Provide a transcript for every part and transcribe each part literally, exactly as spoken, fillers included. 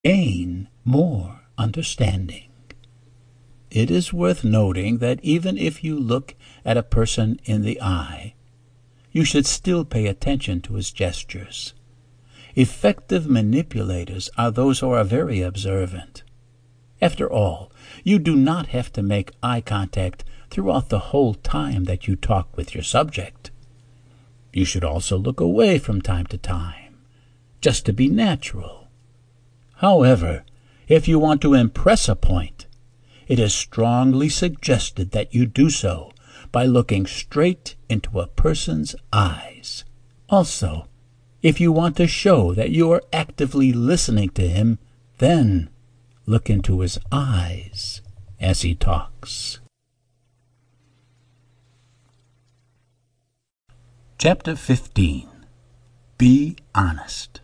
gain more understanding. It is worth noting that even if you look at a person in the eye, you should still pay attention to his gestures. Effective manipulators are those who are very observant. After all, you do not have to make eye contact throughout the whole time that you talk with your subject. You should also look away from time to time, just to be natural. However, if you want to impress a point, it is strongly suggested that you do so by looking straight into a person's eyes. Also, if you want to show that you are actively listening to him, then look into his eyes as he talks. Chapter fifteen. Be honest.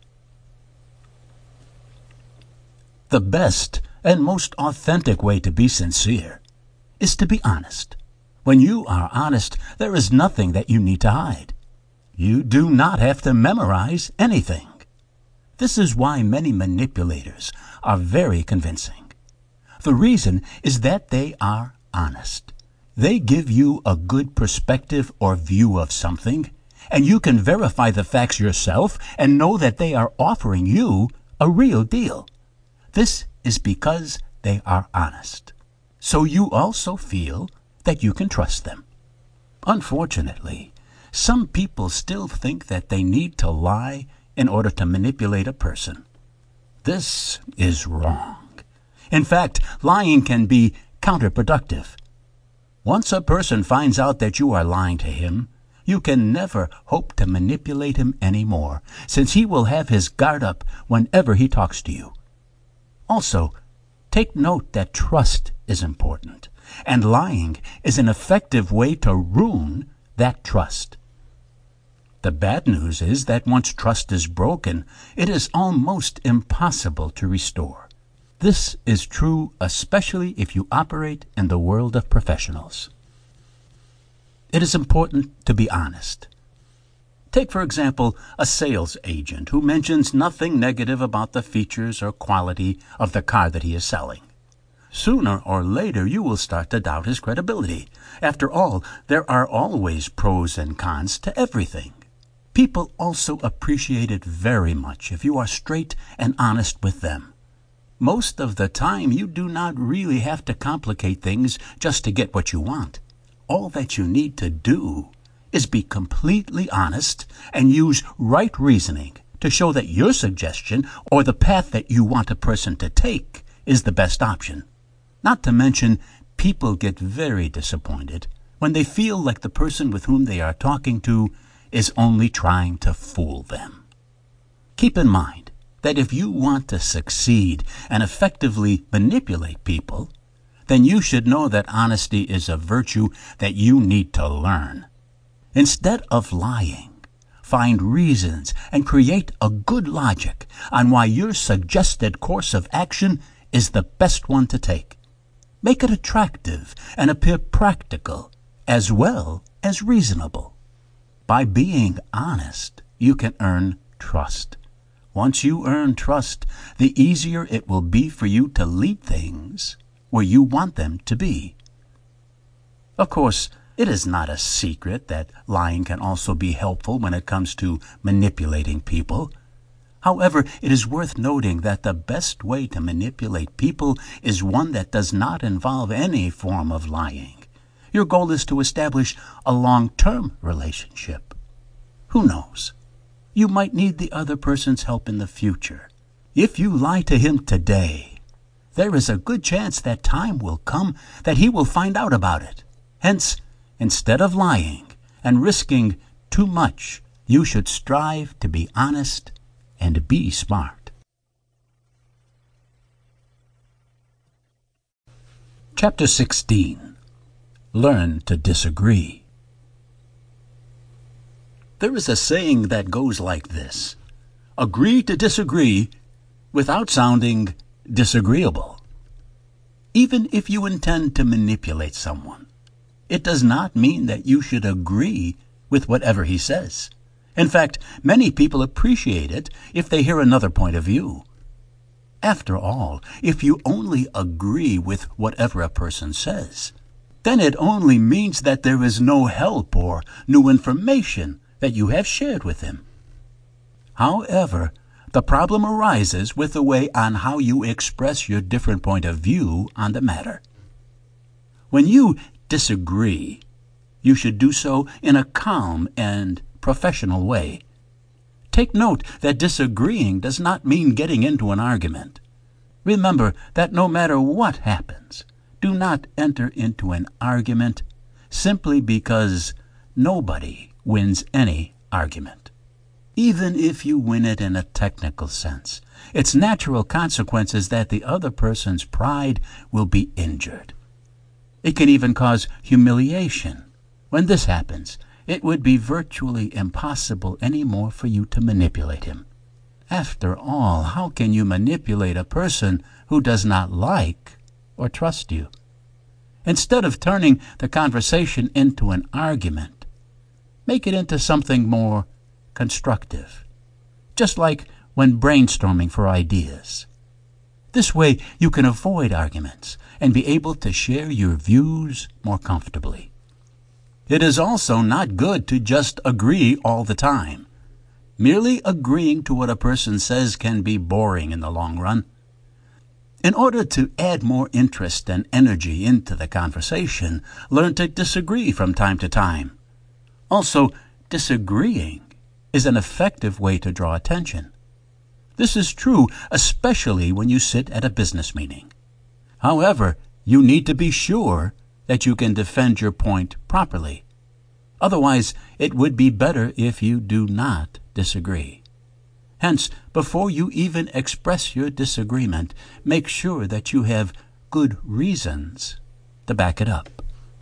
The best and most authentic way to be sincere is to be honest. When you are honest, there is nothing that you need to hide. You do not have to memorize anything. This is why many manipulators are very convincing. The reason is that they are honest. They give you a good perspective or view of something, and you can verify the facts yourself and know that they are offering you a real deal. This is because they are honest. So you also feel that you can trust them. Unfortunately, some people still think that they need to lie in order to manipulate a person. This is wrong. In fact, lying can be counterproductive. Once a person finds out that you are lying to him, you can never hope to manipulate him anymore, since he will have his guard up whenever he talks to you. Also, take note that trust is important, and lying is an effective way to ruin that trust. The bad news is that once trust is broken, it is almost impossible to restore. This is true especially if you operate in the world of professionals. It is important to be honest. Take, for example, a sales agent who mentions nothing negative about the features or quality of the car that he is selling. Sooner or later, you will start to doubt his credibility. After all, there are always pros and cons to everything. People also appreciate it very much if you are straight and honest with them. Most of the time, you do not really have to complicate things just to get what you want. All that you need to do is be completely honest and use right reasoning to show that your suggestion or the path that you want a person to take is the best option. Not to mention, people get very disappointed when they feel like the person with whom they are talking to is only trying to fool them. Keep in mind that if you want to succeed and effectively manipulate people, then you should know that honesty is a virtue that you need to learn. Instead of lying, find reasons and create a good logic on why your suggested course of action is the best one to take. Make it attractive and appear practical as well as reasonable. By being honest, you can earn trust. Once you earn trust, the easier it will be for you to lead things where you want them to be. Of course, it is not a secret that lying can also be helpful when it comes to manipulating people. However, it is worth noting that the best way to manipulate people is one that does not involve any form of lying. Your goal is to establish a long-term relationship. Who knows? You might need the other person's help in the future. If you lie to him today, there is a good chance that time will come that he will find out about it. Hence, instead of lying and risking too much, you should strive to be honest and be smart. Chapter sixteen. Learn to disagree. There is a saying that goes like this: agree to disagree without sounding disagreeable. Even if you intend to manipulate someone, it does not mean that you should agree with whatever he says. In fact, many people appreciate it if they hear another point of view. After all, if you only agree with whatever a person says, then it only means that there is no help or new information that you have shared with him. However, the problem arises with the way on how you express your different point of view on the matter. When you disagree, you should do so in a calm and professional way. Take note that disagreeing does not mean getting into an argument. Remember that no matter what happens, do not enter into an argument simply because nobody wins any argument. Even if you win it in a technical sense, its natural consequence is that the other person's pride will be injured. It can even cause humiliation. When this happens, it would be virtually impossible anymore for you to manipulate him. After all, how can you manipulate a person who does not like or trust you? Instead of turning the conversation into an argument, make it into something more constructive, just like when brainstorming for ideas. This way you can avoid arguments and be able to share your views more comfortably. It is also not good to just agree all the time. Merely agreeing to what a person says can be boring in the long run. In order to add more interest and energy into the conversation, learn to disagree from time to time. Also, disagreeing is an effective way to draw attention. This is true especially when you sit at a business meeting. However, you need to be sure that you can defend your point properly. Otherwise, it would be better if you do not disagree. Hence, before you even express your disagreement, make sure that you have good reasons to back it up.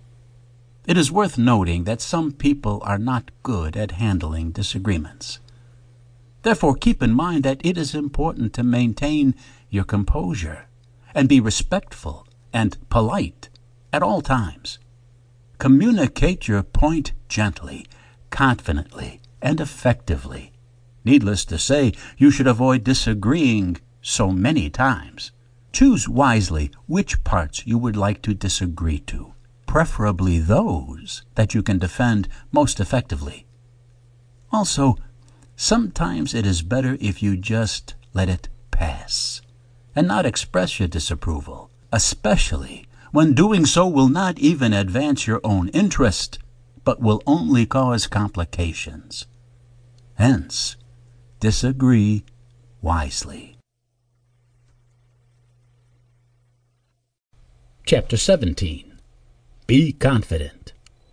It is worth noting that some people are not good at handling disagreements. Therefore, keep in mind that it is important to maintain your composure and be respectful and polite at all times. Communicate your point gently, confidently, and effectively. Needless to say, you should avoid disagreeing so many times. Choose wisely which parts you would like to disagree to, preferably those that you can defend most effectively. Also, sometimes it is better if you just let it pass and not express your disapproval, especially when doing so will not even advance your own interest, but will only cause complications. Hence, disagree wisely. Chapter seventeen. Be confident.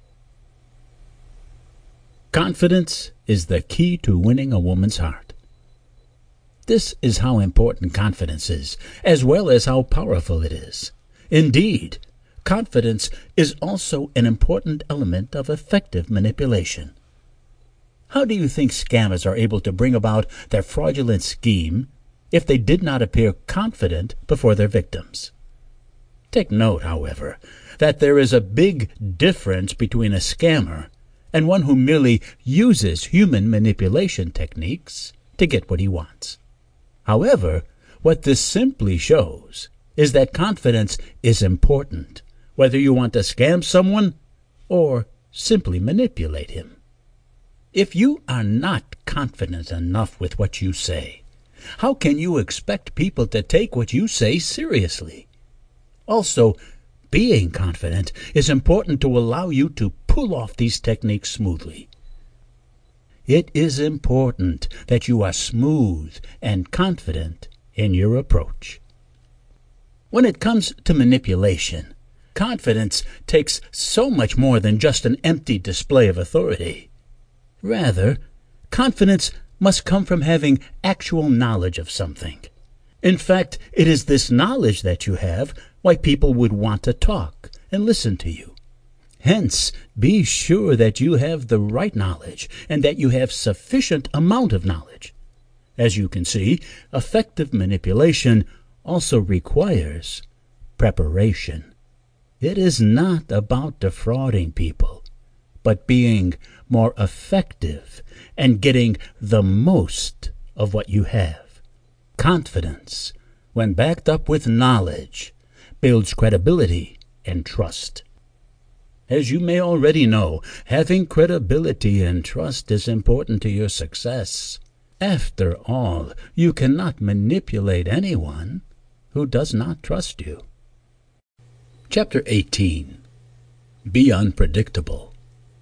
Confidence is the key to winning a woman's heart. This is how important confidence is, as well as how powerful it is. Indeed, confidence is also an important element of effective manipulation. How do you think scammers are able to bring about their fraudulent scheme if they did not appear confident before their victims? Take note, however, that there is a big difference between a scammer and one who merely uses human manipulation techniques to get what he wants. However, what this simply shows is that confidence is important, whether you want to scam someone or simply manipulate him. If you are not confident enough with what you say, how can you expect people to take what you say seriously? Also, being confident is important to allow you to pull off these techniques smoothly. It is important that you are smooth and confident in your approach. When it comes to manipulation, confidence takes so much more than just an empty display of authority. Rather, confidence must come from having actual knowledge of something. In fact, it is this knowledge that you have why people would want to talk and listen to you. Hence, be sure that you have the right knowledge and that you have sufficient amount of knowledge. As you can see, effective manipulation also requires preparation. It is not about defrauding people, but being more effective and getting the most of what you have. Confidence when backed up with knowledge, builds credibility and trust. As you may already know, having credibility and trust is important to your success. After all, you cannot manipulate anyone who does not trust you. Chapter eighteen. Be unpredictable.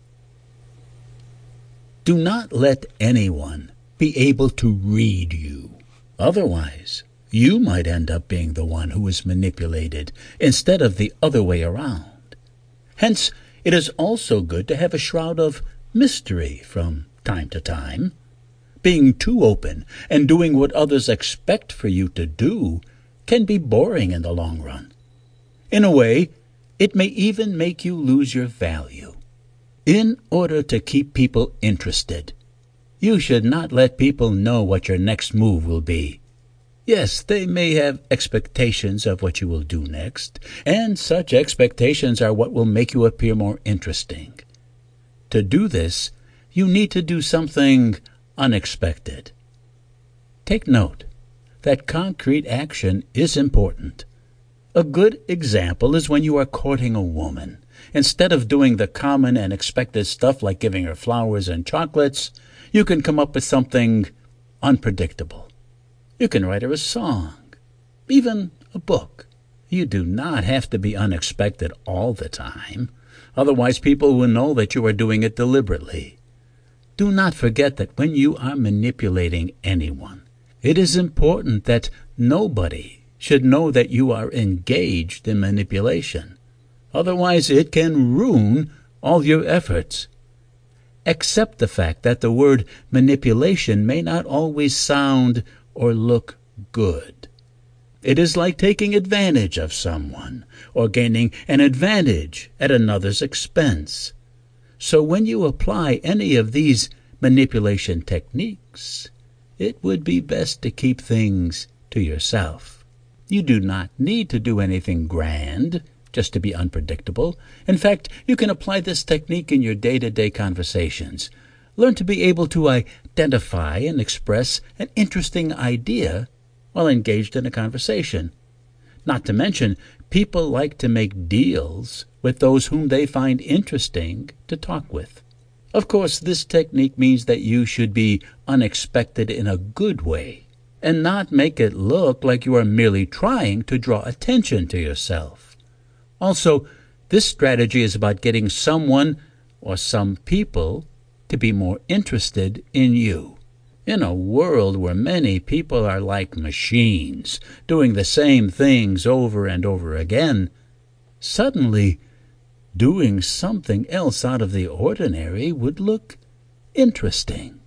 Do not let anyone be able to read you. Otherwise, you might end up being the one who is manipulated instead of the other way around. Hence, it is also good to have a shroud of mystery from time to time. Being too open and doing what others expect for you to do can be boring in the long run. In a way, it may even make you lose your value. In order to keep people interested, you should not let people know what your next move will be. Yes, they may have expectations of what you will do next, and such expectations are what will make you appear more interesting. To do this, you need to do something unexpected. Take note that concrete action is important. A good example is when you are courting a woman. Instead of doing the common and expected stuff like giving her flowers and chocolates, you can come up with something unpredictable. You can write her a song, even a book. You do not have to be unexpected all the time. Otherwise, people will know that you are doing it deliberately. Do not forget that when you are manipulating anyone, it is important that nobody should know that you are engaged in manipulation. Otherwise, it can ruin all your efforts. Accept the fact that the word manipulation may not always sound or look good. It is like taking advantage of someone or gaining an advantage at another's expense. So when you apply any of these manipulation techniques, it would be best to keep things to yourself. You do not need to do anything grand just to be unpredictable. In fact, you can apply this technique in your day-to-day conversations. Learn to be able to identify and express an interesting idea while engaged in a conversation. Not to mention, people like to make deals with those whom they find interesting to talk with. Of course, this technique means that you should be unexpected in a good way and not make it look like you are merely trying to draw attention to yourself. Also, this strategy is about getting someone or some people to be more interested in you. In a world where many people are like machines, doing the same things over and over again, suddenly doing something else out of the ordinary would look interesting.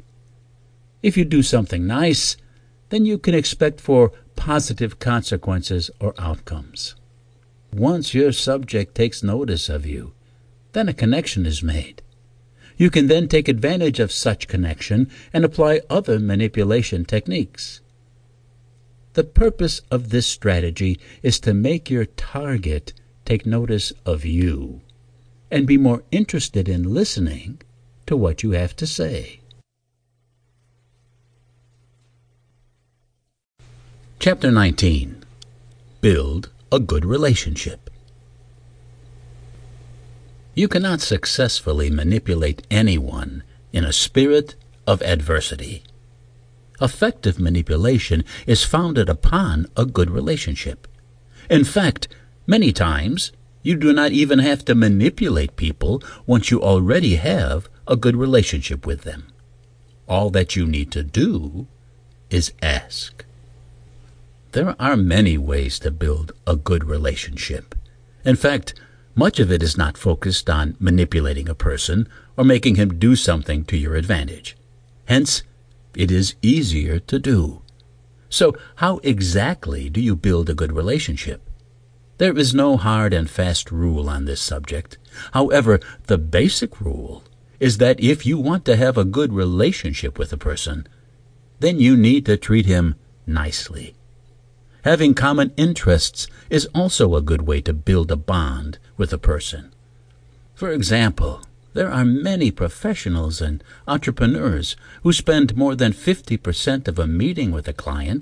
If you do something nice, then you can expect for positive consequences or outcomes. Once your subject takes notice of you, then a connection is made. You can then take advantage of such connection and apply other manipulation techniques. The purpose of this strategy is to make your target take notice of you and be more interested in listening to what you have to say. Chapter nineteen. Build a good relationship. You cannot successfully manipulate anyone in a spirit of adversity. Effective manipulation is founded upon a good relationship. In fact, many times, you do not even have to manipulate people once you already have a good relationship with them. All that you need to do is ask. There are many ways to build a good relationship. In fact, much of it is not focused on manipulating a person or making him do something to your advantage. Hence, it is easier to do. So, how exactly do you build a good relationship? There is no hard and fast rule on this subject. However, the basic rule is that if you want to have a good relationship with a person, then you need to treat him nicely. Having common interests is also a good way to build a bond with a person. For example, there are many professionals and entrepreneurs who spend more than fifty percent of a meeting with a client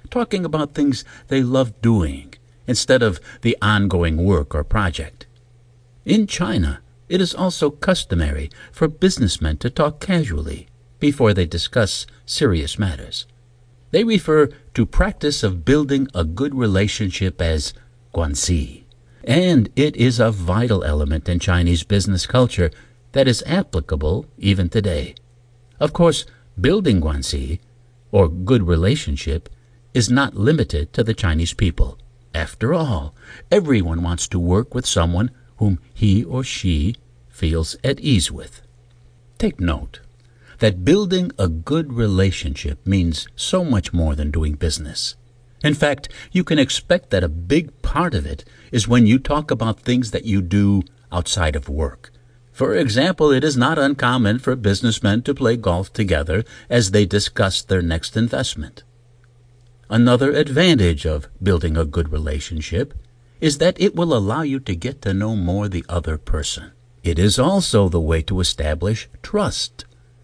talking about things they love doing instead of the ongoing work or project. In China, it is also customary for businessmen to talk casually before they discuss serious matters. They refer to practice of building a good relationship as guanxi, and it is a vital element in Chinese business culture that is applicable even today. Of course, building guanxi, or good relationship, is not limited to the Chinese people. After all, everyone wants to work with someone whom he or she feels at ease with. Take note that building a good relationship means so much more than doing business. In fact, you can expect that a big part of it is when you talk about things that you do outside of work. For example, it is not uncommon for businessmen to play golf together as they discuss their next investment. Another advantage of building a good relationship is that it will allow you to get to know more the other person. It is also the way to establish trust.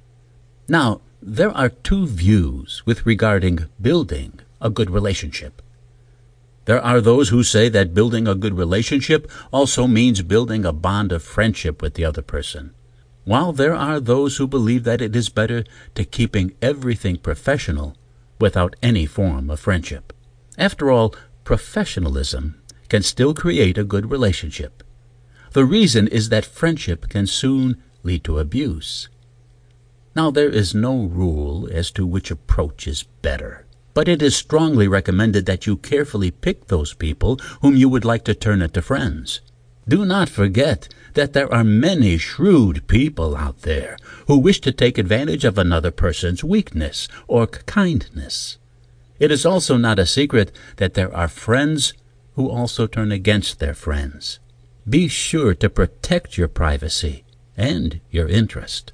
Now, there are two views with regarding building a good relationship. There are those who say that building a good relationship also means building a bond of friendship with the other person, while there are those who believe that it is better to keeping everything professional without any form of friendship. After all, professionalism can still create a good relationship. The reason is that friendship can soon lead to abuse. Now, there is no rule as to which approach is better, but it is strongly recommended that you carefully pick those people whom you would like to turn into friends. Do not forget that there are many shrewd people out there who wish to take advantage of another person's weakness or kindness. It is also not a secret that there are friends who also turn against their friends. Be sure to protect your privacy and your interest.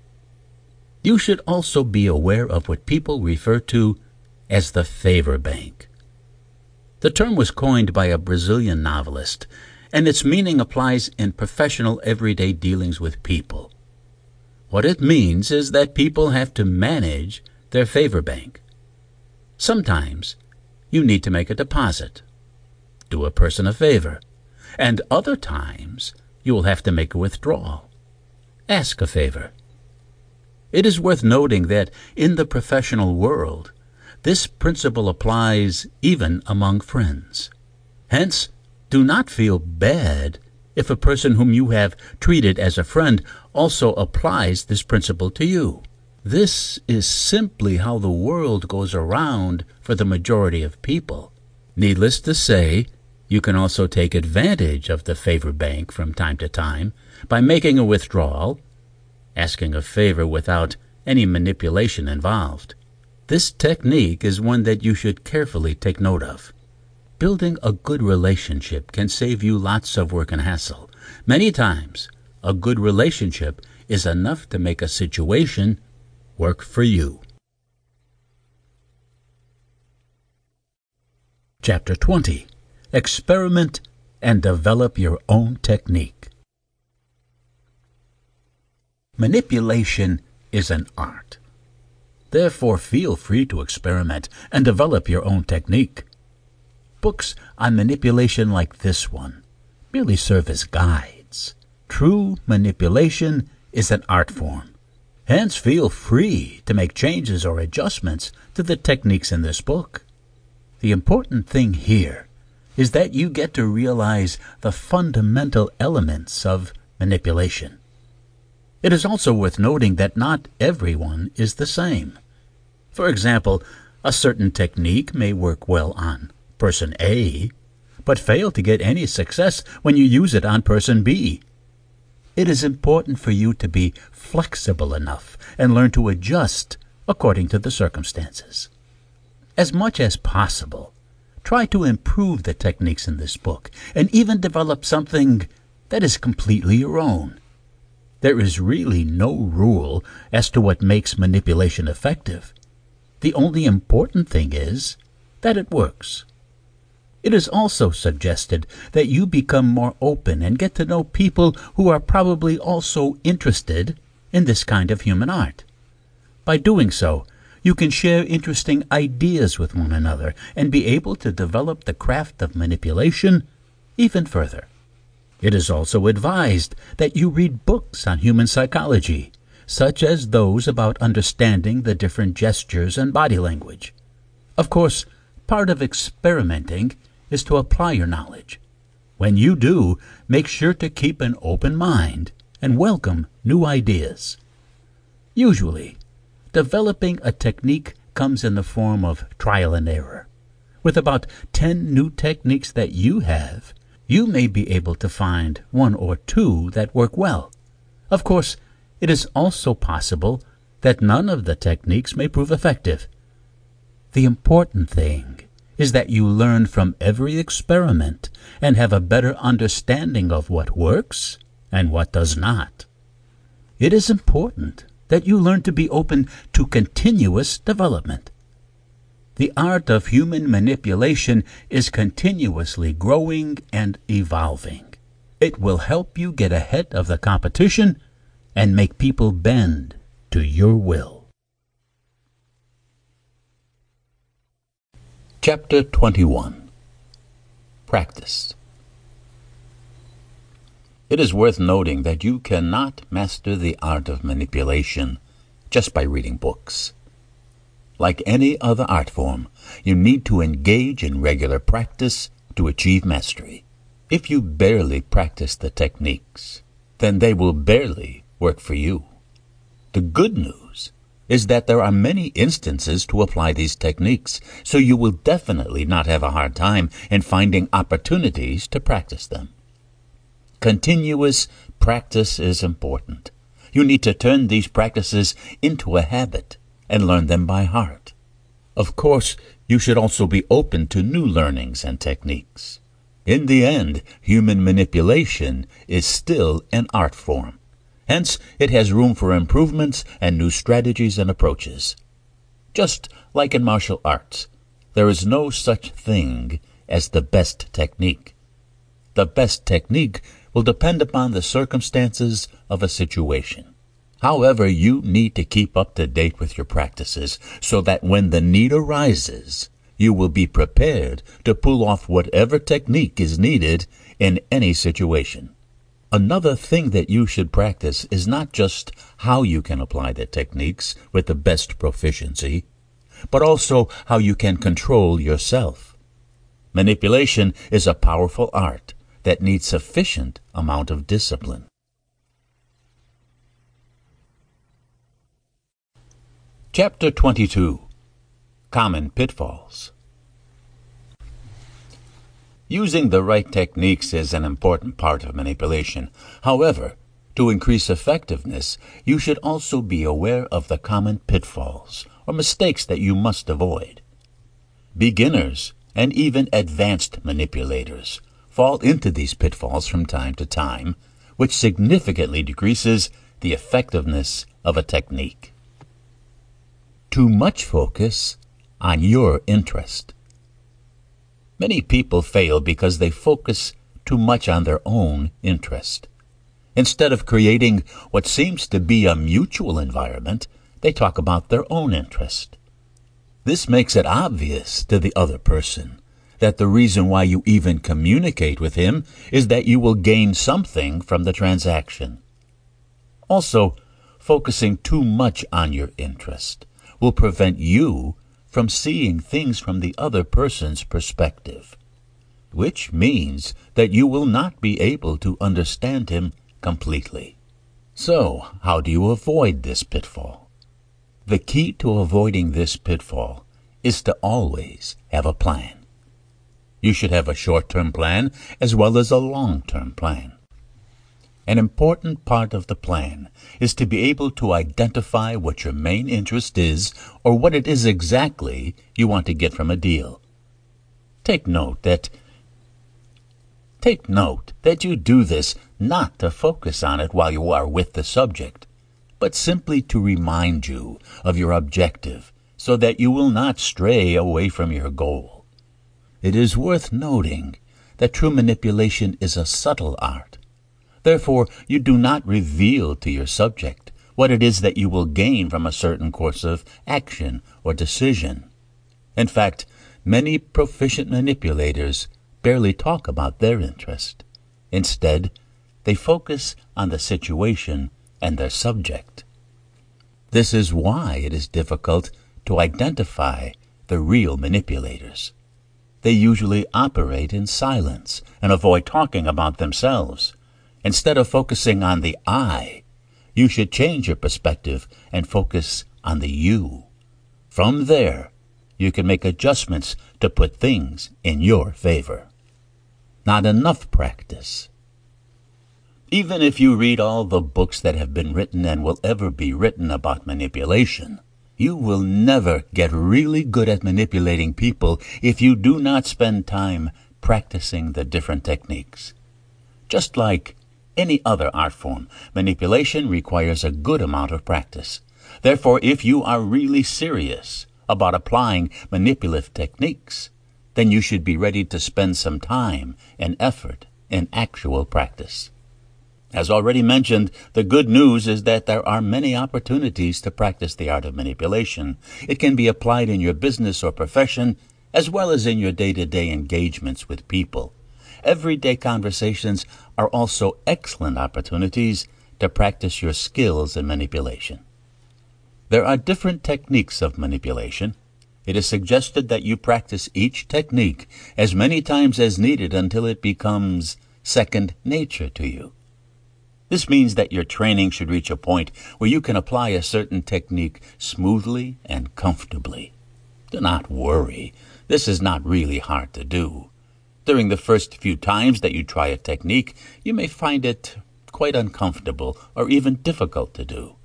You should also be aware of what people refer to as the favor bank. The term was coined by a Brazilian novelist, and its meaning applies in professional everyday dealings with people. What it means is that people have to manage their favor bank. Sometimes you need to make a deposit, do a person a favor, and other times you will have to make a withdrawal, ask a favor. It is worth noting that in the professional world, this principle applies even among friends. Hence, do not feel bad if a person whom you have treated as a friend also applies this principle to you. This is simply how the world goes around for the majority of people. Needless to say, you can also take advantage of the favor bank from time to time by making a withdrawal, asking a favor without any manipulation involved. This technique is one that you should carefully take note of. Building a good relationship can save you lots of work and hassle. Many times, a good relationship is enough to make a situation work for you. Chapter twenty. Experiment and develop your own technique. Manipulation is an art. Therefore, feel free to experiment and develop your own technique. Books on manipulation like this one merely serve as guides. True manipulation is an art form. Hence, feel free to make changes or adjustments to the techniques in this book. The important thing here is that you get to realize the fundamental elements of manipulation. It is also worth noting that not everyone is the same. For example, a certain technique may work well on person A, but fail to get any success when you use it on person B. It is important for you to be flexible enough and learn to adjust according to the circumstances. As much as possible, try to improve the techniques in this book and even develop something that is completely your own. There is really no rule as to what makes manipulation effective. The only important thing is that it works. It is also suggested that you become more open and get to know people who are probably also interested in this kind of human art. By doing so, You can share interesting ideas with one another and be able to develop the craft of manipulation even further. It is also advised that you read books on human psychology, such as those about understanding the different gestures and body language. Of course, part of experimenting is to apply your knowledge. When you do, make sure to keep an open mind and welcome new ideas. Usually, developing a technique comes in the form of trial and error. With about ten new techniques that you have, you may be able to find one or two that work well. Of course, it is also possible that none of the techniques may prove effective. The important thing is that you learn from every experiment and have a better understanding of what works and what does not. It is important that you learn to be open to continuous development. The art of human manipulation is continuously growing and evolving. It will help you get ahead of the competition and make people bend to your will. Chapter twenty-one. Practice. It is worth noting that you cannot master the art of manipulation just by reading books. Like any other art form, you need to engage in regular practice to achieve mastery. If you barely practice the techniques, then they will barely work for you. The good news is that there are many instances to apply these techniques, so you will definitely not have a hard time in finding opportunities to practice them. Continuous practice is important. You need to turn these practices into a habit and learn them by heart. Of course, you should also be open to new learnings and techniques. In the end, human manipulation is still an art form. Hence, it has room for improvements and new strategies and approaches. Just like in martial arts, there is no such thing as the best technique. The best technique will depend upon the circumstances of a situation. However, you need to keep up to date with your practices so that when the need arises, you will be prepared to pull off whatever technique is needed in any situation. Another thing that you should practice is not just how you can apply the techniques with the best proficiency, but also how you can control yourself. Manipulation is a powerful art that needs sufficient amount of discipline. Chapter twenty-two. Common Pitfalls. Using the right techniques is an important part of manipulation. However, to increase effectiveness, you should also be aware of the common pitfalls or mistakes that you must avoid. Beginners and even advanced manipulators fall into these pitfalls from time to time, which significantly decreases the effectiveness of a technique. Too much focus on your interest. Many people fail because they focus too much on their own interest. Instead of creating what seems to be a mutual environment, they talk about their own interest. This makes it obvious to the other person that the reason why you even communicate with him is that you will gain something from the transaction. Also, focusing too much on your interest will prevent you from seeing things from the other person's perspective, which means that you will not be able to understand him completely. So, how do you avoid this pitfall? The key to avoiding this pitfall is to always have a plan. You should have a short-term plan as well as a long-term plan. An important part of the plan is to be able to identify what your main interest is or what it is exactly you want to get from a deal. Take note that Take note that you do this not to focus on it while you are with the subject, but simply to remind you of your objective so that you will not stray away from your goal. It is worth noting that true manipulation is a subtle art. Therefore, you do not reveal to your subject what it is that you will gain from a certain course of action or decision. In fact, many proficient manipulators barely talk about their interest. Instead, they focus on the situation and their subject. This is why it is difficult to identify the real manipulators. They usually operate in silence and avoid talking about themselves. Instead of focusing on the I, you should change your perspective and focus on the you. From there, you can make adjustments to put things in your favor. Not enough practice. Even if you read all the books that have been written and will ever be written about manipulation, you will never get really good at manipulating people if you do not spend time practicing the different techniques. Just like any other art form, manipulation requires a good amount of practice. Therefore, if you are really serious about applying manipulative techniques, then you should be ready to spend some time and effort in actual practice. As already mentioned, the good news is that there are many opportunities to practice the art of manipulation. It can be applied in your business or profession, as well as in your day-to-day engagements with people. Everyday conversations are also excellent opportunities to practice your skills in manipulation. There are different techniques of manipulation. It is suggested that you practice each technique as many times as needed until it becomes second nature to you. This means that your training should reach a point where you can apply a certain technique smoothly and comfortably. Do not worry. This is not really hard to do. During the first few times that you try a technique, you may find it quite uncomfortable or even difficult to do.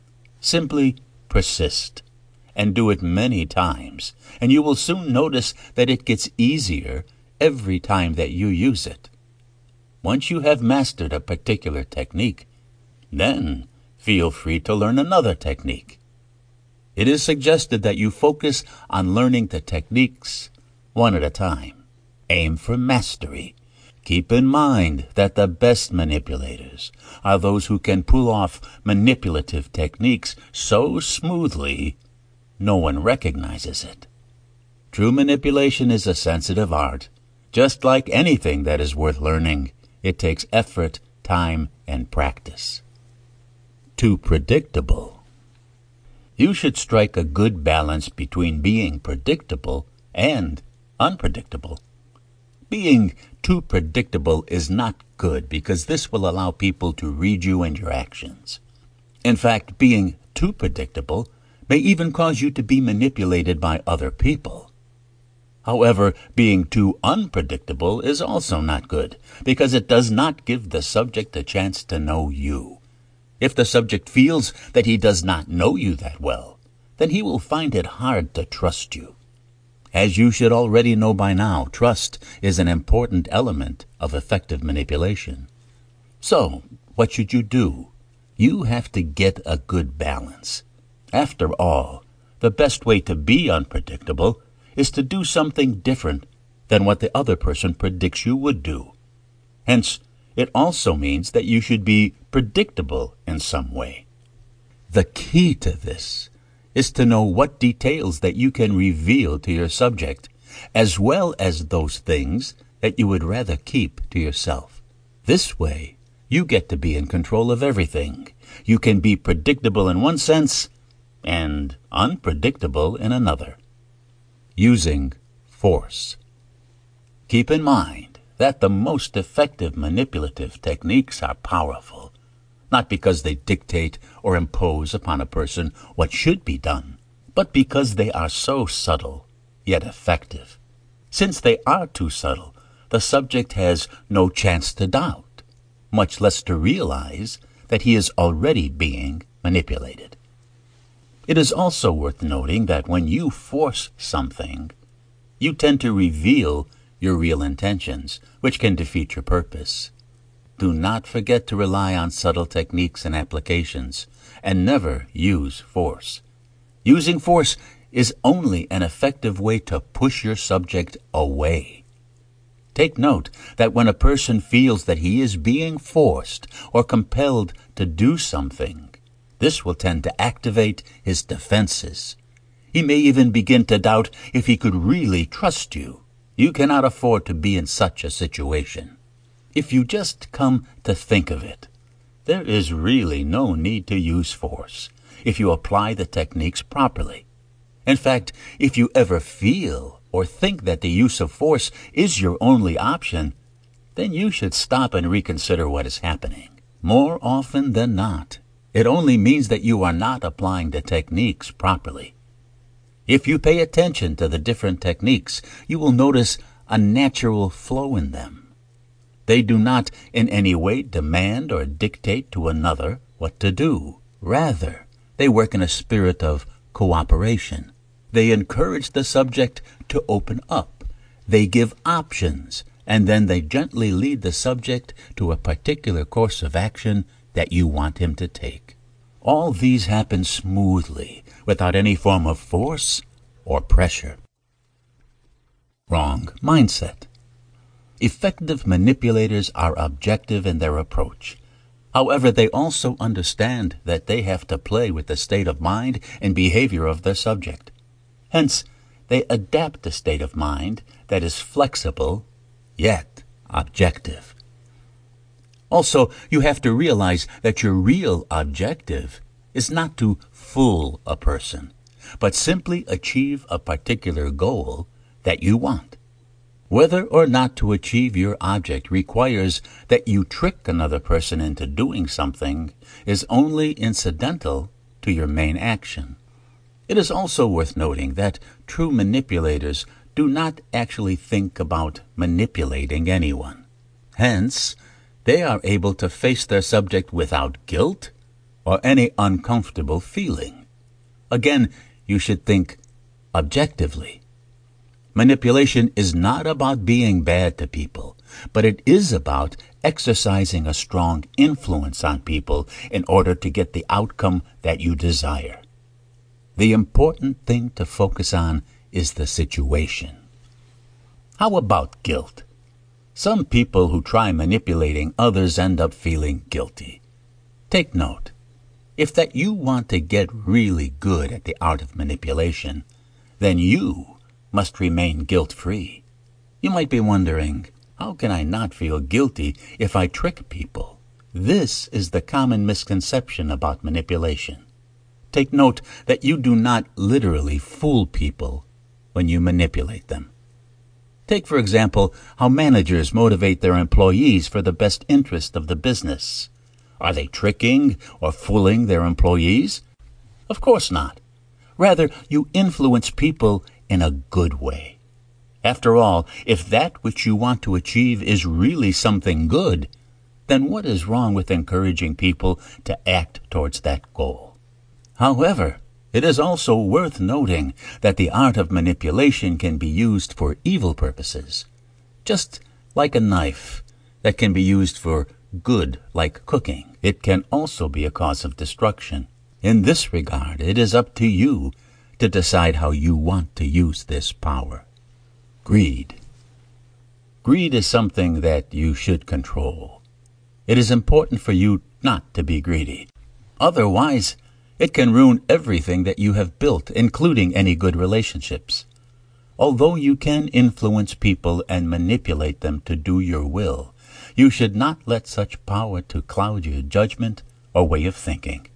Simply persist and do it many times, and you will soon notice that it gets easier every time that you use it. Once you have mastered a particular technique, then feel free to learn another technique. It is suggested that you focus on learning the techniques one at a time. Aim for mastery. Keep in mind that the best manipulators are those who can pull off manipulative techniques so smoothly no one recognizes it. True manipulation is a sensitive art. Just like anything that is worth learning, it takes effort, time, and practice. Too predictable. You should strike a good balance between being predictable and unpredictable. Being too predictable is not good because this will allow people to read you and your actions. In fact, being too predictable may even cause you to be manipulated by other people. However, being too unpredictable is also not good because it does not give the subject a chance to know you. If the subject feels that he does not know you that well, then he will find it hard to trust you. As you should already know by now, trust is an important element of effective manipulation. So, what should you do? You have to get a good balance. After all, the best way to be unpredictable is to do something different than what the other person predicts you would do. Hence, it also means that you should be predictable in some way. The key to this is to know what details that you can reveal to your subject, as well as those things that you would rather keep to yourself. This way, you get to be in control of everything. You can be predictable in one sense and unpredictable in another. Using force. Keep in mind that the most effective manipulative techniques are powerful, not because they dictate or impose upon a person what should be done, but because they are so subtle, yet effective. Since they are too subtle, the subject has no chance to doubt, much less to realize that he is already being manipulated. It is also worth noting that when you force something, you tend to reveal your real intentions, which can defeat your purpose. Do not forget to rely on subtle techniques and applications, and never use force. Using force is only an effective way to push your subject away. Take note that when a person feels that he is being forced or compelled to do something, This will tend to activate his defenses. He may even begin to doubt if he could really trust you. You cannot afford to be in such a situation. If you just come to think of it, there is really no need to use force if you apply the techniques properly. In fact, if you ever feel or think that the use of force is your only option, then you should stop and reconsider what is happening. More often than not, it only means that you are not applying the techniques properly. If you pay attention to the different techniques, you will notice a natural flow in them. They do not in any way demand or dictate to another what to do. Rather, they work in a spirit of cooperation. They encourage the subject to open up. They give options, and then they gently lead the subject to a particular course of action that you want him to take. All these happen smoothly, without any form of force or pressure. Wrong mindset. Effective manipulators are objective in their approach. However, they also understand that they have to play with the state of mind and behavior of their subject. Hence, they adapt a state of mind that is flexible, yet objective. Also, you have to realize that your real objective is not to fool a person, but simply achieve a particular goal that you want. Whether or not to achieve your object requires that you trick another person into doing something is only incidental to your main action. It is also worth noting that true manipulators do not actually think about manipulating anyone. Hence, they are able to face their subject without guilt or any uncomfortable feeling. Again, you should think objectively. Manipulation is not about being bad to people, but it is about exercising a strong influence on people in order to get the outcome that you desire. The important thing to focus on is the situation. How about guilt? Some people who try manipulating others end up feeling guilty. Take note. If that you want to get really good at the art of manipulation, then you must remain guilt-free. You might be wondering, how can I not feel guilty if I trick people? This is the common misconception about manipulation. Take note that you do not literally fool people when you manipulate them. Take, for example, how managers motivate their employees for the best interest of the business. Are they tricking or fooling their employees? Of course not. Rather, you influence people in a good way. After all, if that which you want to achieve is really something good, then what is wrong with encouraging people to act towards that goal? However, it is also worth noting that the art of manipulation can be used for evil purposes, just like a knife that can be used for good, like cooking. It can also be a cause of destruction. In this regard, it is up to you to decide how you want to use this power. Greed. Greed is something that you should control. It is important for you not to be greedy. Otherwise, it can ruin everything that you have built, including any good relationships. Although you can influence people and manipulate them to do your will, you should not let such power to cloud your judgment or way of thinking.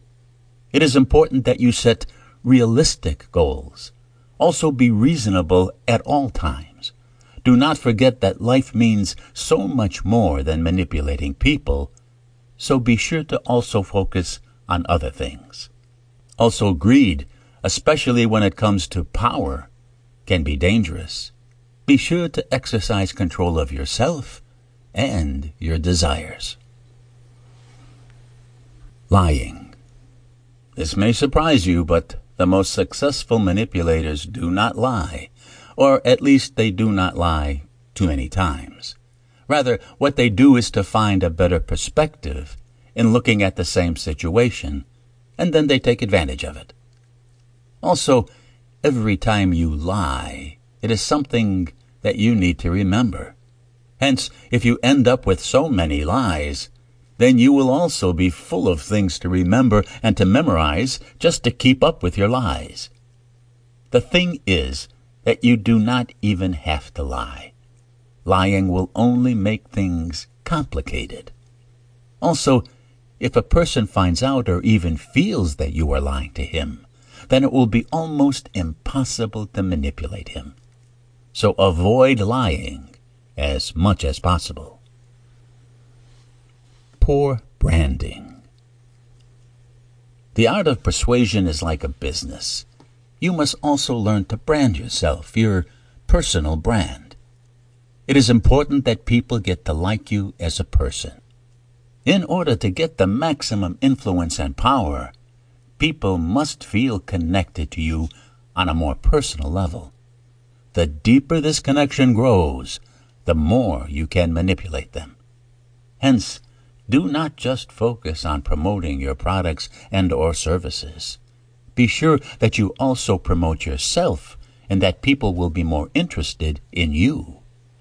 It is important that you set realistic goals. Also be reasonable at all times. Do not forget that life means so much more than manipulating people, so be sure to also focus on other things. Also, greed, especially when it comes to power, can be dangerous. Be sure to exercise control of yourself and your desires. Lying. This may surprise you, but the most successful manipulators do not lie, or at least they do not lie too many times. Rather, what they do is to find a better perspective in looking at the same situation, and then they take advantage of it. Also, every time you lie, it is something that you need to remember. Hence, if you end up with so many lies, then you will also be full of things to remember and to memorize just to keep up with your lies. The thing is that you do not even have to lie. Lying will only make things complicated. Also, if a person finds out or even feels that you are lying to him, then it will be almost impossible to manipulate him. So avoid lying as much as possible. Poor branding. The art of persuasion is like a business. You must also learn to brand yourself, your personal brand. It is important that people get to like you as a person. In order to get the maximum influence and power, people must feel connected to you on a more personal level. The deeper this connection grows, the more you can manipulate them. Hence, do not just focus on promoting your products and or services. Be sure that you also promote yourself and that people will be more interested in you.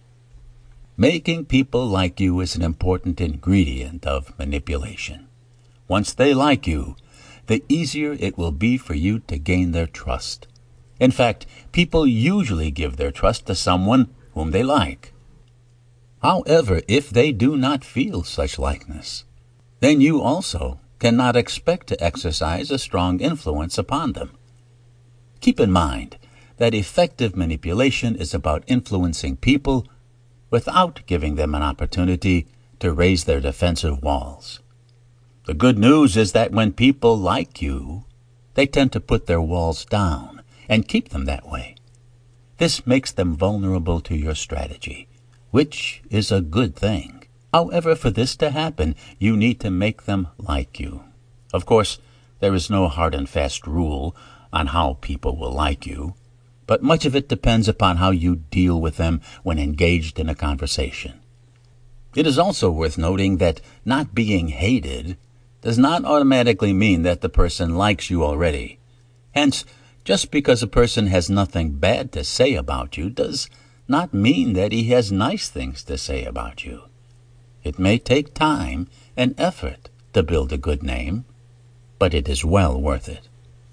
Making people like you is an important ingredient of manipulation. Once they like you, the easier it will be for you to gain their trust. In fact, people usually give their trust to someone whom they like. However, if they do not feel such likeness, then you also cannot expect to exercise a strong influence upon them. Keep in mind that effective manipulation is about influencing people without giving them an opportunity to raise their defensive walls. The good news is that when people like you, they tend to put their walls down and keep them that way. This makes them vulnerable to your strategy, which is a good thing. However, for this to happen, you need to make them like you. Of course, there is no hard and fast rule on how people will like you, but much of it depends upon how you deal with them when engaged in a conversation. It is also worth noting that not being hated does not automatically mean that the person likes you already. Hence, just because a person has nothing bad to say about you does not mean that he has nice things to say about you. It may take time and effort to build a good name, but it is well worth it.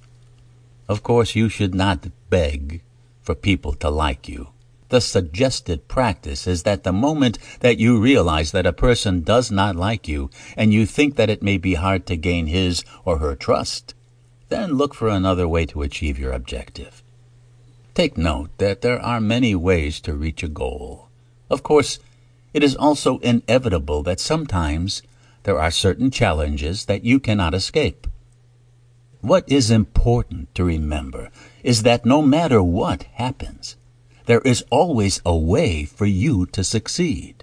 Of course, you should not beg for people to like you. The suggested practice is that the moment that you realize that a person does not like you and you think that it may be hard to gain his or her trust, then look for another way to achieve your objective. Take note that there are many ways to reach a goal. Of course, it is also inevitable that sometimes there are certain challenges that you cannot escape. What is important to remember is that no matter what happens, there is always a way for you to succeed.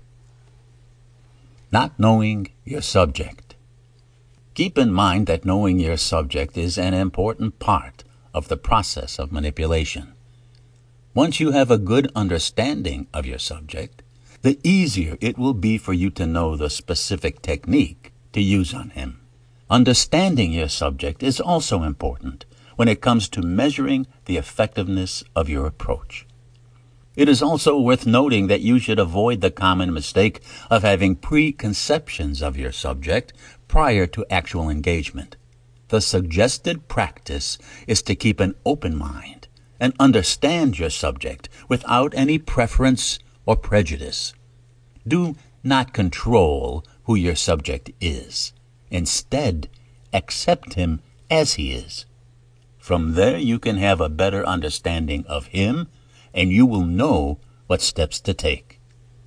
Not knowing your subject. Keep in mind that knowing your subject is an important part of the process of manipulation. Once you have a good understanding of your subject, the easier it will be for you to know the specific technique to use on him. Understanding your subject is also important when it comes to measuring the effectiveness of your approach. It is also worth noting that you should avoid the common mistake of having preconceptions of your subject prior to actual engagement. The suggested practice is to keep an open mind and understand your subject without any preference or prejudice. Do not control who your subject is. Instead, accept him as he is. From there, you can have a better understanding of him, and you will know what steps to take.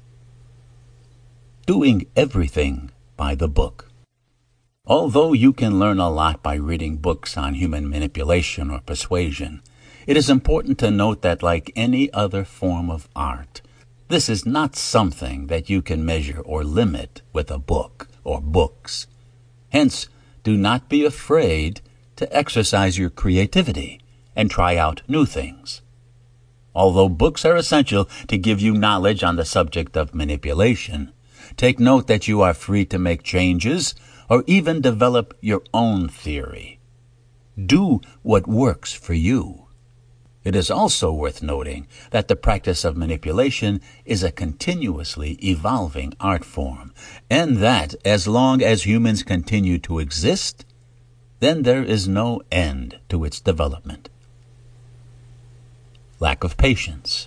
Doing everything by the book. Although you can learn a lot by reading books on human manipulation or persuasion, it is important to note that like any other form of art, this is not something that you can measure or limit with a book or books. Hence, do not be afraid to exercise your creativity and try out new things. Although books are essential to give you knowledge on the subject of manipulation, take note that you are free to make changes or even develop your own theory. Do what works for you. It is also worth noting that the practice of manipulation is a continuously evolving art form, and that as long as humans continue to exist, then there is no end to its development. Lack of patience.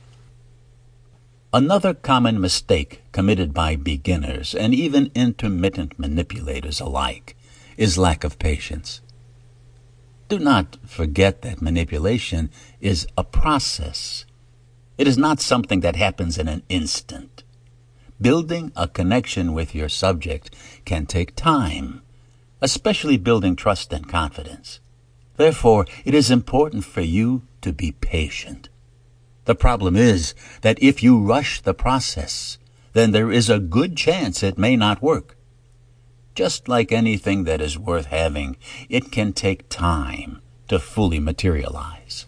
Another common mistake committed by beginners and even intermittent manipulators alike is lack of patience. Do not forget that manipulation is a process. It is not something that happens in an instant. Building a connection with your subject can take time, especially building trust and confidence. Therefore, it is important for you to be patient. The problem is that if you rush the process, then there is a good chance it may not work. Just like anything that is worth having, it can take time to fully materialize.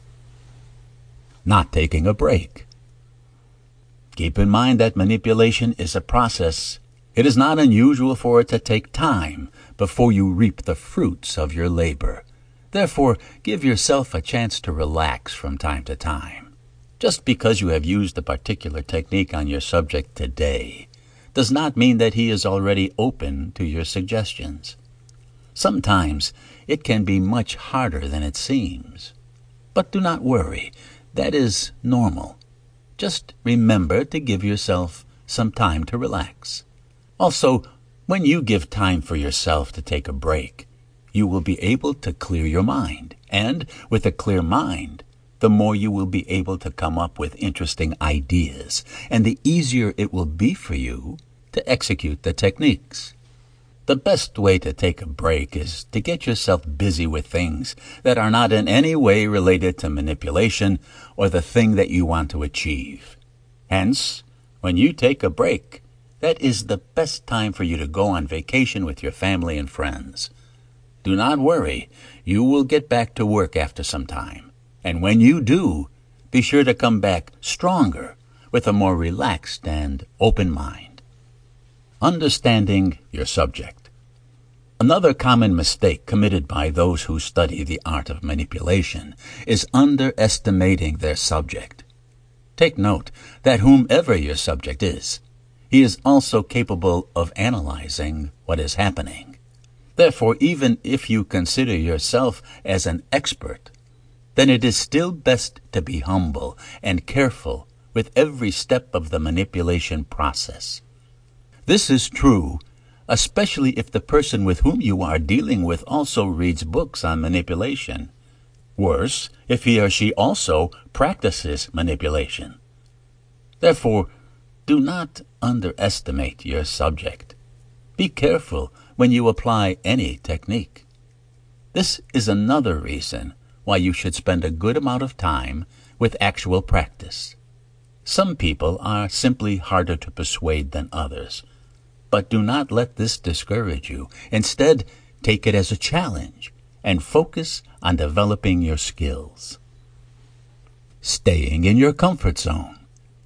Not taking a break. Keep in mind that manipulation is a process. It is not unusual for it to take time before you reap the fruits of your labor. Therefore, give yourself a chance to relax from time to time. Just because you have used a particular technique on your subject today does not mean that he is already open to your suggestions. Sometimes it can be much harder than it seems. But do not worry, that is normal. Just remember to give yourself some time to relax. Also, when you give time for yourself to take a break, you will be able to clear your mind. And with a clear mind, the more you will be able to come up with interesting ideas, and the easier it will be for you to execute the techniques. The best way to take a break is to get yourself busy with things that are not in any way related to manipulation or the thing that you want to achieve. Hence, when you take a break, that is the best time for you to go on vacation with your family and friends. Do not worry, you will get back to work after some time. And when you do, be sure to come back stronger with a more relaxed and open mind. Understanding your subject. Another common mistake committed by those who study the art of manipulation is underestimating their subject. Take note that whomever your subject is, he is also capable of analyzing what is happening. Therefore, even if you consider yourself as an expert, then it is still best to be humble and careful with every step of the manipulation process. This is true, especially if the person with whom you are dealing with also reads books on manipulation. Worse, if he or she also practices manipulation. Therefore, do not underestimate your subject. Be careful when you apply any technique. This is another reason why you should spend a good amount of time with actual practice. Some people are simply harder to persuade than others, but do not let this discourage you. Instead, take it as a challenge and focus on developing your skills. Staying in your comfort zone.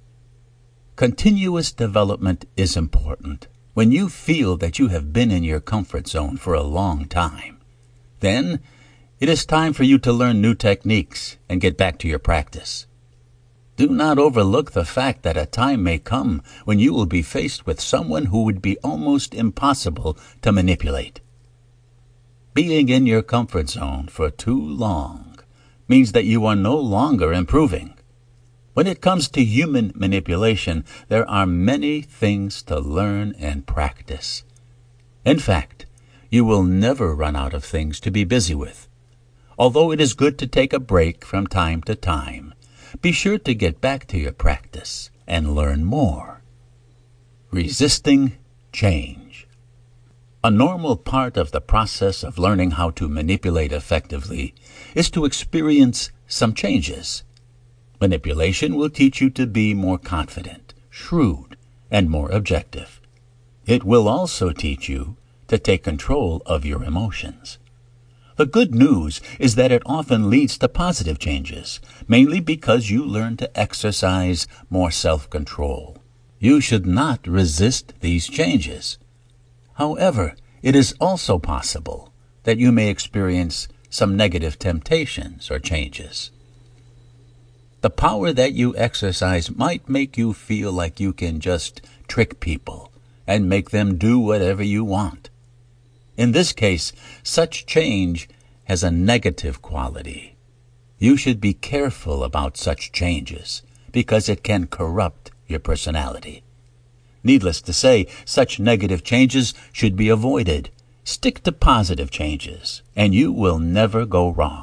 Continuous development is important. When you feel that you have been in your comfort zone for a long time, then it is time for you to learn new techniques and get back to your practice. Do not overlook the fact that a time may come when you will be faced with someone who would be almost impossible to manipulate. Being in your comfort zone for too long means that you are no longer improving. When it comes to human manipulation, there are many things to learn and practice. In fact, you will never run out of things to be busy with. Although it is good to take a break from time to time, be sure to get back to your practice and learn more. Resisting change. A normal part of the process of learning how to manipulate effectively is to experience some changes. Manipulation will teach you to be more confident, shrewd, and more objective. It will also teach you to take control of your emotions. The good news is that it often leads to positive changes, mainly because you learn to exercise more self-control. You should not resist these changes. However, it is also possible that you may experience some negative temptations or changes. The power that you exercise might make you feel like you can just trick people and make them do whatever you want. In this case, such change has a negative quality. You should be careful about such changes because it can corrupt your personality. Needless to say, such negative changes should be avoided. Stick to positive changes, and you will never go wrong.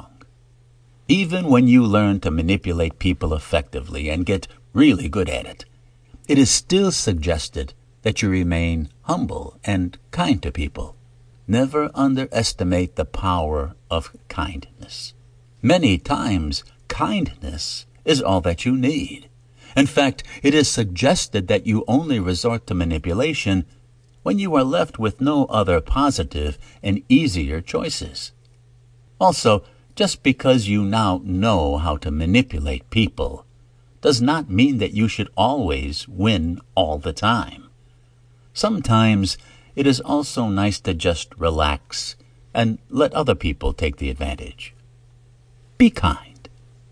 Even when you learn to manipulate people effectively and get really good at it, it is still suggested that you remain humble and kind to people. Never underestimate the power of kindness. Many times, kindness is all that you need. In fact, it is suggested that you only resort to manipulation when you are left with no other positive and easier choices. Also, just because you now know how to manipulate people does not mean that you should always win all the time. Sometimes it is also nice to just relax and let other people take the advantage. Be kind.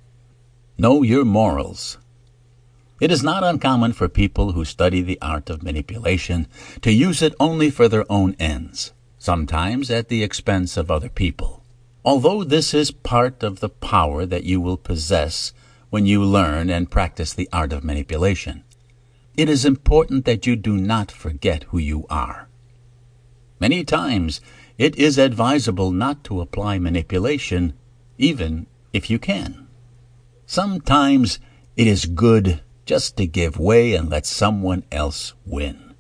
Know your morals. It is not uncommon for people who study the art of manipulation to use it only for their own ends, sometimes at the expense of other people. Although this is part of the power that you will possess when you learn and practice the art of manipulation, it is important that you do not forget who you are. Many times, it is advisable not to apply manipulation, even if you can. Sometimes it is good just to give way and let someone else win.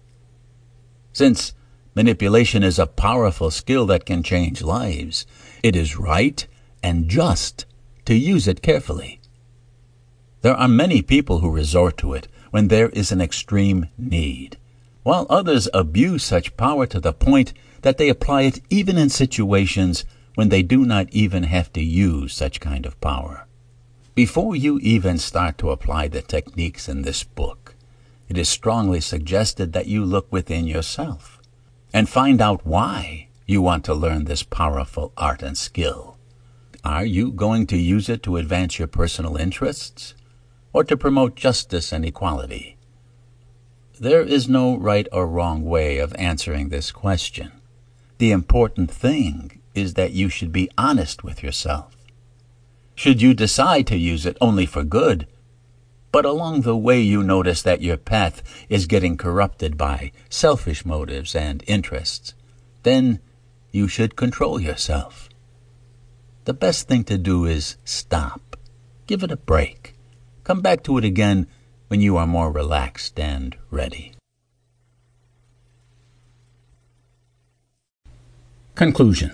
Since manipulation is a powerful skill that can change lives, it is right and just to use it carefully. There are many people who resort to it when there is an extreme need, while others abuse such power to the point that they apply it even in situations when they do not even have to use such kind of power. Before you even start to apply the techniques in this book, it is strongly suggested that you look within yourself and find out why you want to learn this powerful art and skill. Are you going to use it to advance your personal interests or to promote justice and equality? There is no right or wrong way of answering this question. The important thing is that you should be honest with yourself. Should you decide to use it only for good, but along the way you notice that your path is getting corrupted by selfish motives and interests, then you should control yourself. The best thing to do is stop. Give it a break. Come back to it again when you are more relaxed and ready. Conclusion.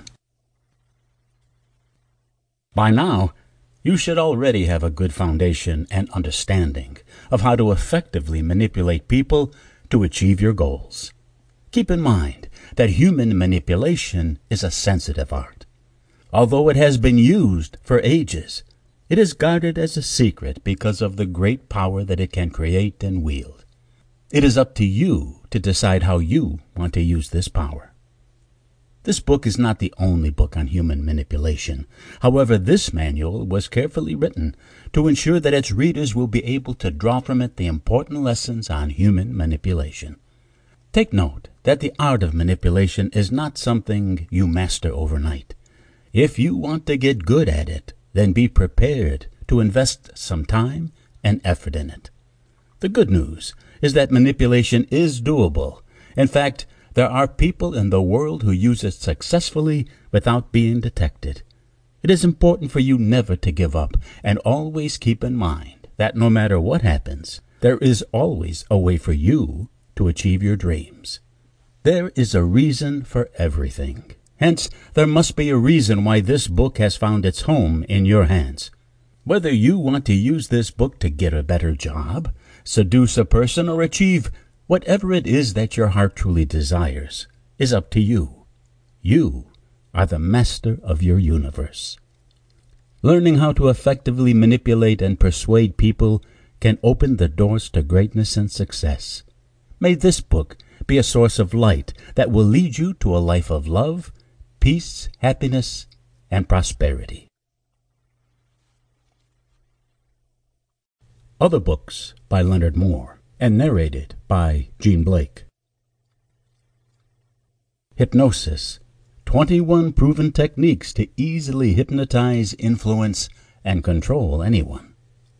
By now, you should already have a good foundation and understanding of how to effectively manipulate people to achieve your goals. Keep in mind that human manipulation is a sensitive art. Although it has been used for ages, it is guarded as a secret because of the great power that it can create and wield. It is up to you to decide how you want to use this power. This book is not the only book on human manipulation. However, this manual was carefully written to ensure that its readers will be able to draw from it the important lessons on human manipulation. Take note that the art of manipulation is not something you master overnight. If you want to get good at it, then be prepared to invest some time and effort in it. The good news is that manipulation is doable. In fact, there are people in the world who use it successfully without being detected. It is important for you never to give up and always keep in mind that no matter what happens, there is always a way for you to achieve your dreams. There is a reason for everything. Hence, there must be a reason why this book has found its home in your hands. Whether you want to use this book to get a better job, seduce a person, or achieve whatever it is that your heart truly desires, is up to you. You are the master of your universe. Learning how to effectively manipulate and persuade people can open the doors to greatness and success. May this book be a source of light that will lead you to a life of love, peace, happiness, and prosperity. Other books by Leonard Moore and narrated by Gene Blake. Hypnosis, twenty-one proven techniques to easily hypnotize, influence, and control anyone.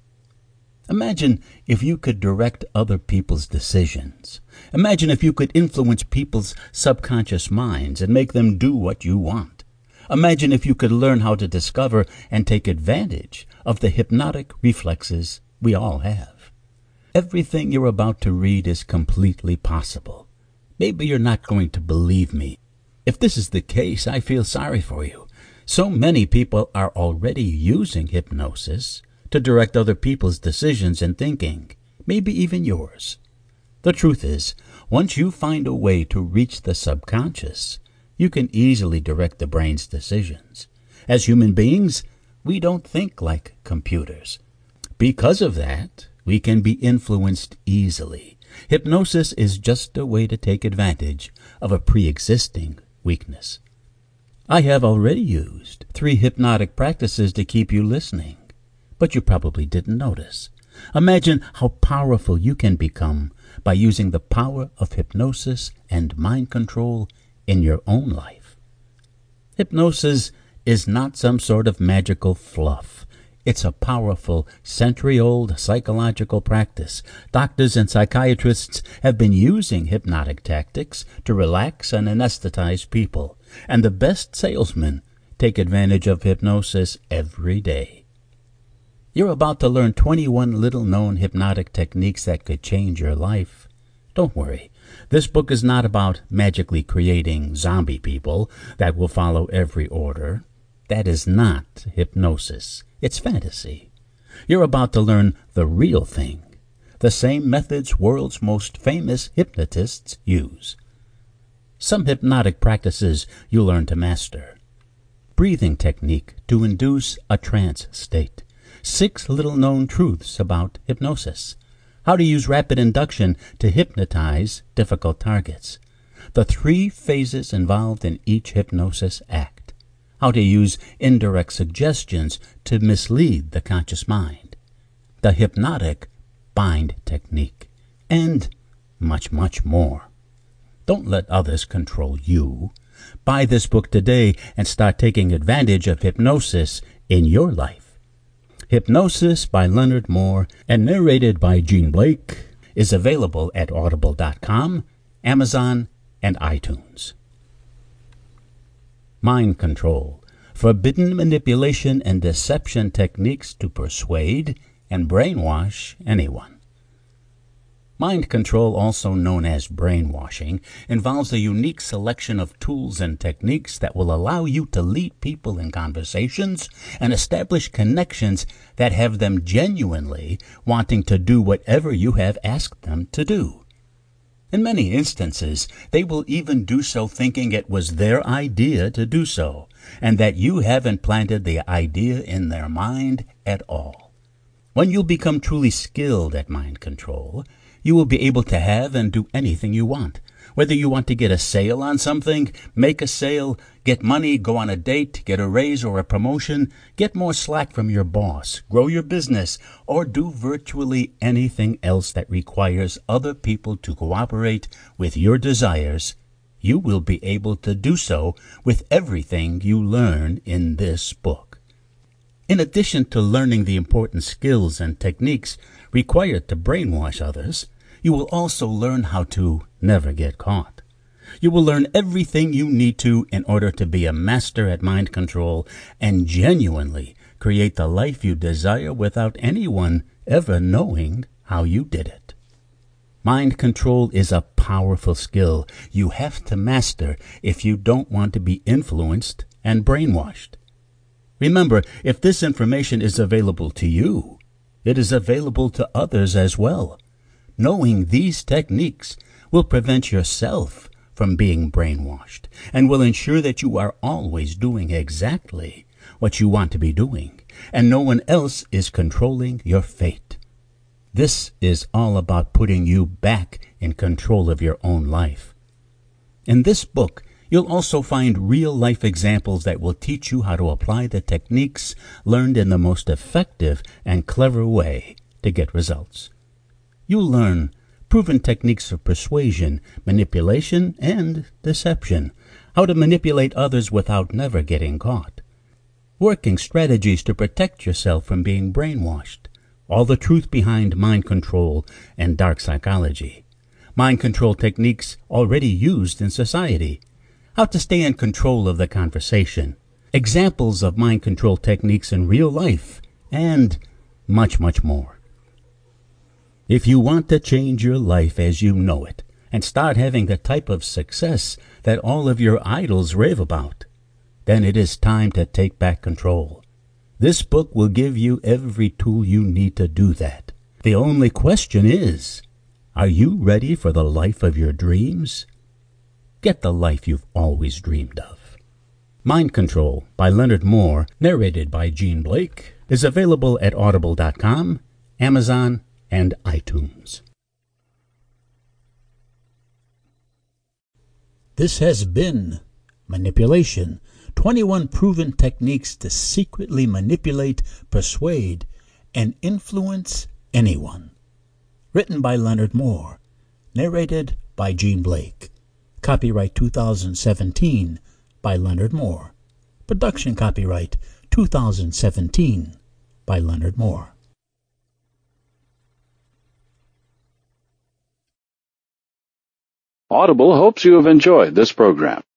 Imagine if you could direct other people's decisions. Imagine if you could influence people's subconscious minds and make them do what you want. Imagine if you could learn how to discover and take advantage of the hypnotic reflexes we all have. Everything you're about to read is completely possible. Maybe you're not going to believe me. If this is the case, I feel sorry for you. So many people are already using hypnosis to direct other people's decisions and thinking, maybe even yours. The truth is, once you find a way to reach the subconscious, you can easily direct the brain's decisions. As human beings, we don't think like computers. Because of that, we can be influenced easily. Hypnosis is just a way to take advantage of a pre-existing weakness. I have already used three hypnotic practices to keep you listening, but you probably didn't notice. Imagine how powerful you can become by using the power of hypnosis and mind control in your own life. Hypnosis is not some sort of magical fluff. It's a powerful, century-old psychological practice. Doctors and psychiatrists have been using hypnotic tactics to relax and anesthetize people, and the best salesmen take advantage of hypnosis every day. You're about to learn twenty-one little-known hypnotic techniques that could change your life. Don't worry. This book is not about magically creating zombie people that will follow every order. That is not hypnosis. It's fantasy. You're about to learn the real thing, the same methods world's most famous hypnotists use. Some hypnotic practices you'll learn to master. Breathing technique to induce a trance state. Six little-known truths about hypnosis. How to use rapid induction to hypnotize difficult targets. The three phases involved in each hypnosis act. How to use indirect suggestions to mislead the conscious mind. The hypnotic bind technique. And much, much more. Don't let others control you. Buy this book today and start taking advantage of hypnosis in your life. Hypnosis by Leonard Moore and narrated by Gene Blake is available at audible dot com, Amazon, and iTunes. Mind control, forbidden manipulation and deception techniques to persuade and brainwash anyone. Mind control, also known as brainwashing, involves a unique selection of tools and techniques that will allow you to lead people in conversations and establish connections that have them genuinely wanting to do whatever you have asked them to do. In many instances, they will even do so thinking it was their idea to do so, and that you haven't planted the idea in their mind at all. When you become truly skilled at mind control, you will be able to have and do anything you want. Whether you want to get a sale on something, make a sale, get money, go on a date, get a raise or a promotion, get more slack from your boss, grow your business, or do virtually anything else that requires other people to cooperate with your desires, you will be able to do so with everything you learn in this book. In addition to learning the important skills and techniques required to brainwash others, you will also learn how to never get caught. You will learn everything you need to in order to be a master at mind control and genuinely create the life you desire without anyone ever knowing how you did it. Mind control is a powerful skill you have to master if you don't want to be influenced and brainwashed. Remember, if this information is available to you, it is available to others as well. Knowing these techniques will prevent yourself from being brainwashed and will ensure that you are always doing exactly what you want to be doing, and no one else is controlling your fate. This is all about putting you back in control of your own life. In this book, you'll also find real-life examples that will teach you how to apply the techniques learned in the most effective and clever way to get results. You'll learn proven techniques of persuasion, manipulation, and deception, how to manipulate others without never getting caught, working strategies to protect yourself from being brainwashed, all the truth behind mind control and dark psychology, mind control techniques already used in society, how to stay in control of the conversation, examples of mind control techniques in real life, and much, much more. If you want to change your life as you know it and start having the type of success that all of your idols rave about, then it is time to take back control. This book will give you every tool you need to do that. The only question is, are you ready for the life of your dreams? Get the life you've always dreamed of. Mind Control by Leonard Moore, narrated by Gene Blake, is available at audible dot com, Amazon, and iTunes. This has been Manipulation, twenty-one Proven Techniques to Secretly Manipulate, Persuade, and Influence Anyone. Written by Leonard Moore. Narrated by Gene Blake. Copyright two thousand seventeen by Leonard Moore. Production copyright two thousand seventeen by Leonard Moore. Audible hopes you have enjoyed this program.